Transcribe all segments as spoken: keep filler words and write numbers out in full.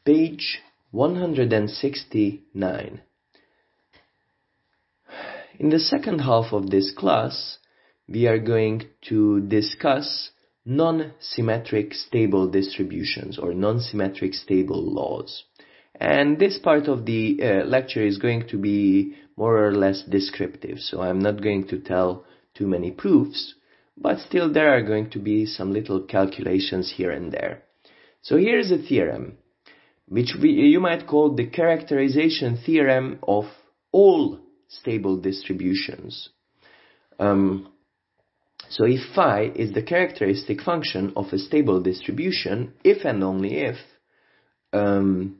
Page one hundred sixty-nine. In the second half of this class, we are going to discuss non-symmetric stable distributions or non-symmetric stable laws. And this part of the uh, lecture is going to be more or less descriptive, so I'm not going to tell too many proofs, but still there are going to be some little calculations here and there. So here's a theorem, which we, you might call the characterization theorem of all stable distributions. Um, so if phi is the characteristic function of a stable distribution, if and only if um,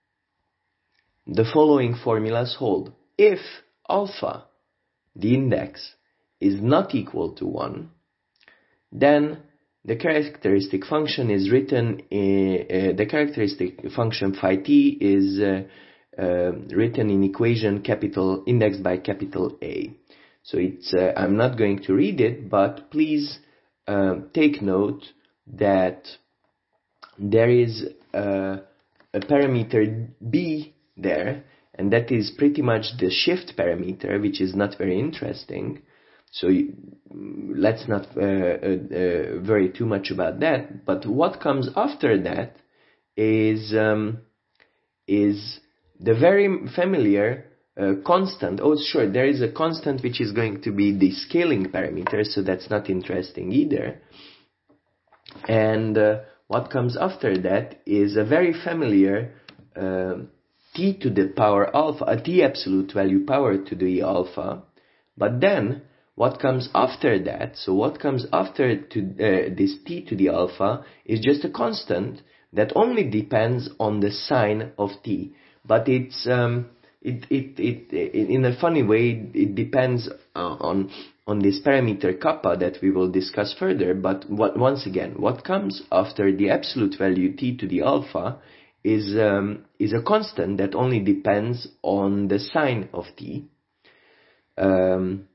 the following formulas hold. If alpha, the index, is not equal to one, then the characteristic function is written in, uh, the characteristic function phi t is uh, uh, written in equation capital indexed by capital A. So it's uh, I'm not going to read it, but please uh, take note that there is uh, a parameter b there, and that is pretty much the shift parameter, which is not very interesting. So you, let's not uh, uh, uh, worry too much about that. But what comes after that is um, is the very familiar uh, constant. Oh, sure, there is a constant which is going to be the scaling parameter, so that's not interesting either. And uh, what comes after that is a very familiar uh, t to the power alpha, a t absolute value power to the alpha. But then what comes after that, so what comes after to uh, this t to the alpha is just a constant that only depends on the sign of t. But it's um, it, it, it, it in a funny way, it depends uh, on on this parameter kappa that we will discuss further. But what, once again, what comes after the absolute value t to the alpha is um, is a constant that only depends on the sign of t. Um,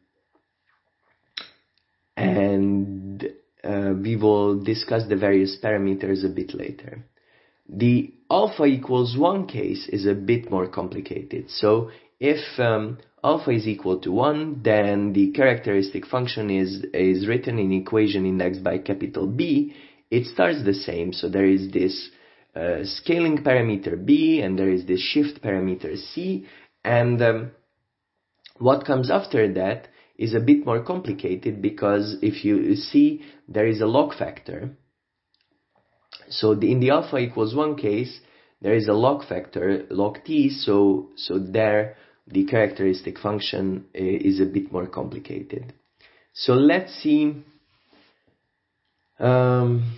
and uh, we will discuss the various parameters a bit later. The alpha equals one case is a bit more complicated. So if um, alpha is equal to one, then the characteristic function is, is written in equation indexed by capital B. It starts the same, so there is this uh, scaling parameter B, and there is this shift parameter C, and um, what comes after that is a bit more complicated, because if you see, there is a log factor. So the, in the alpha equals one case, there is a log factor, log t, so, so there the characteristic function is a bit more complicated. So let's see, um,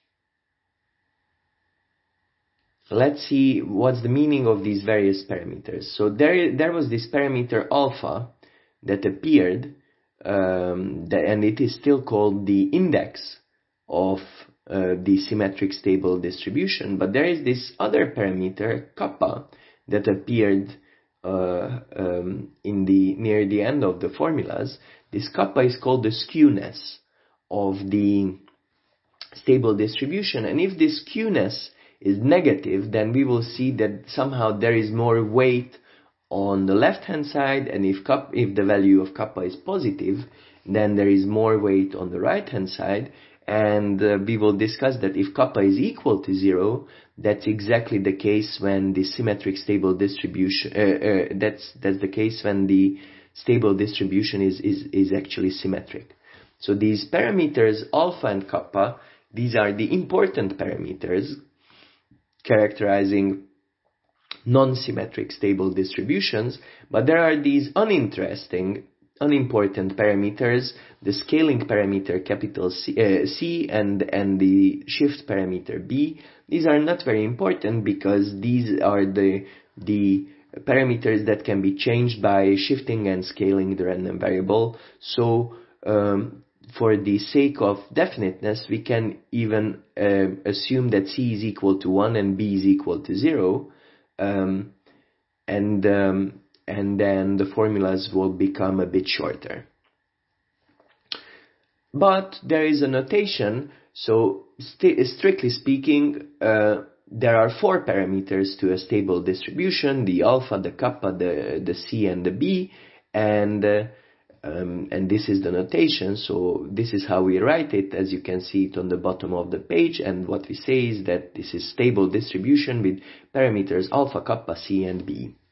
let's see what's the meaning of these various parameters. So there, there was this parameter alpha that appeared, um, the, and it is still called the index of uh, the symmetric stable distribution. But there is this other parameter kappa that appeared uh, um, in the near the end of the formulas. This kappa is called the skewness of the stable distribution, and if this skewness is negative, then we will see that somehow there is more weight on the left hand side, and if kappa, if the value of kappa is positive, then there is more weight on the right hand side. And uh, we will discuss that if kappa is equal to zero, that's exactly the case when the symmetric stable distribution uh, uh, that's that's the case when the stable distribution is is is actually symmetric. So these parameters alpha and kappa, these are the important parameters characterizing non-symmetric stable distributions, but there are these uninteresting, unimportant parameters, the scaling parameter capital C, uh, C and, and the shift parameter B. These are not very important because these are the, the parameters that can be changed by shifting and scaling the random variable. So um, for the sake of definiteness, we can even uh, assume that C is equal to one and B is equal to zero. Um, and um, and then the formulas will become a bit shorter. But there is a notation, so st strictly speaking, uh, there are four parameters to a stable distribution: the alpha, the kappa, the, the C, and the B, and uh, um, and this is the notation. So this is how we write it, as you can see it on the bottom of the page. And what we say is that this is stable distribution with parameters alpha, kappa, C, and B.